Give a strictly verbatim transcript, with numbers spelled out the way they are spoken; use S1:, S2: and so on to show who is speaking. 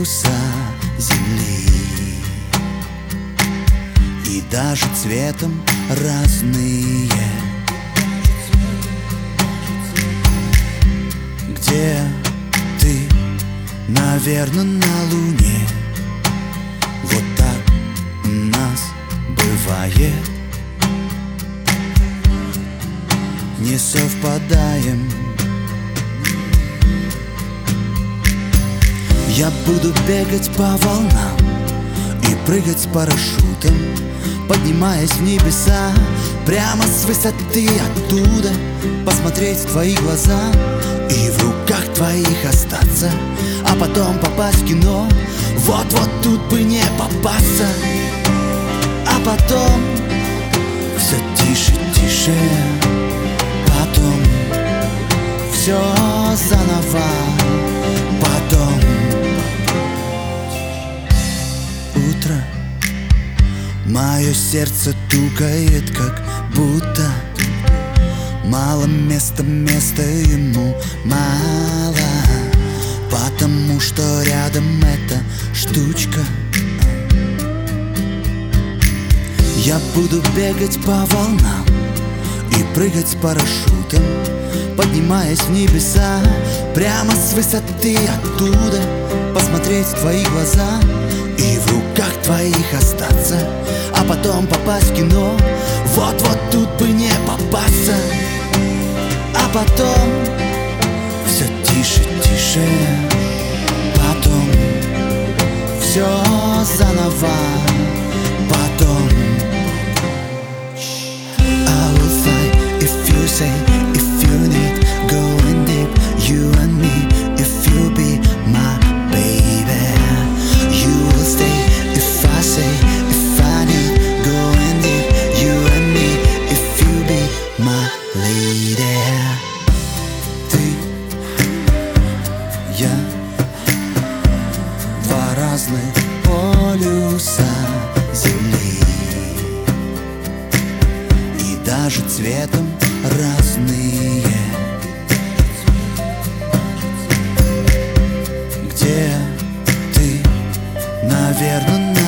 S1: полюса земли, и даже цветом разные. Где ты? Наверно, на Луне. Вот так у нас бывает. Не совпадаем. Я буду бегать по волнам и прыгать с парашютом, поднимаясь в небеса, прямо с высоты оттуда посмотреть в твои глаза и в руках твоих остаться, а потом попасть в кино. Вот-вот тут бы не попасться. А потом все тише, тише. Потом все заново. Потом утро. Мое сердце тукает, как будто мало места, места ему мало, потому что рядом эта штучка. Я буду бегать по волнам и прыгать с парашютом, поднимаясь в небеса, прямо с высоты оттуда посмотреть в твои глаза и в руках твоих остаться, а потом попасть в кино. Вот-вот тут бы не попасться. А потом все тише, тише. Потом все заново. Потом I will fly if you say, if you need, going deep, you and me, if you be my baby. You will stay if I say, if I need, going deep, you and me, if you be my lady. Ты, я, два разных полюса земли, и даже цветом разные. Где ты? Наверно, на